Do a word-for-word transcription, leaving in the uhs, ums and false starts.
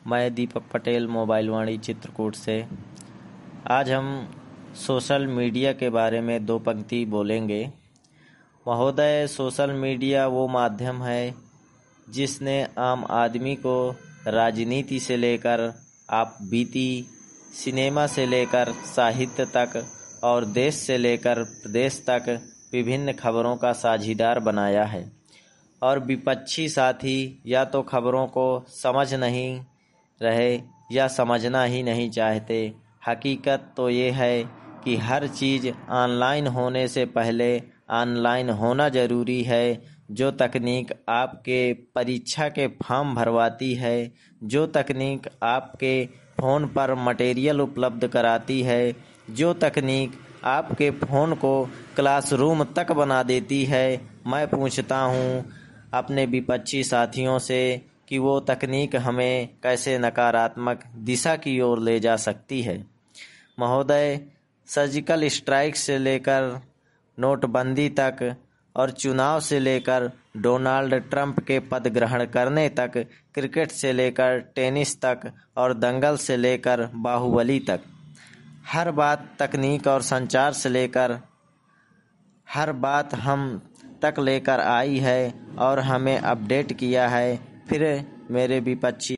मैं दीपक पटेल मोबाइल वाणी चित्रकूट से। आज हम सोशल मीडिया के बारे में दो पंक्ति बोलेंगे। महोदय, सोशल मीडिया वो माध्यम है जिसने आम आदमी को राजनीति से लेकर आप बीती, सिनेमा से लेकर साहित्य तक और देश से लेकर प्रदेश तक विभिन्न खबरों का साझीदार बनाया है। और विपक्षी साथी या तो खबरों को समझ नहीं रहे या समझना ही नहीं चाहते। हकीकत तो ये है कि हर चीज़ ऑनलाइन होने से पहले ऑनलाइन होना ज़रूरी है। जो तकनीक आपके परीक्षा के फॉर्म भरवाती है, जो तकनीक आपके फ़ोन पर मटेरियल उपलब्ध कराती है, जो तकनीक आपके फ़ोन को क्लासरूम तक बना देती है, मैं पूछता हूँ अपने विपक्षी साथियों से कि वो तकनीक हमें कैसे नकारात्मक दिशा की ओर ले जा सकती है। महोदय, सर्जिकल स्ट्राइक से लेकर नोटबंदी तक और चुनाव से लेकर डोनाल्ड ट्रंप के पद ग्रहण करने तक, क्रिकेट से लेकर टेनिस तक और दंगल से लेकर बाहुबली तक, हर बात तकनीक और संचार से लेकर हर बात हम तक लेकर आई है और हमें अपडेट किया है। फिर मेरे विपक्षी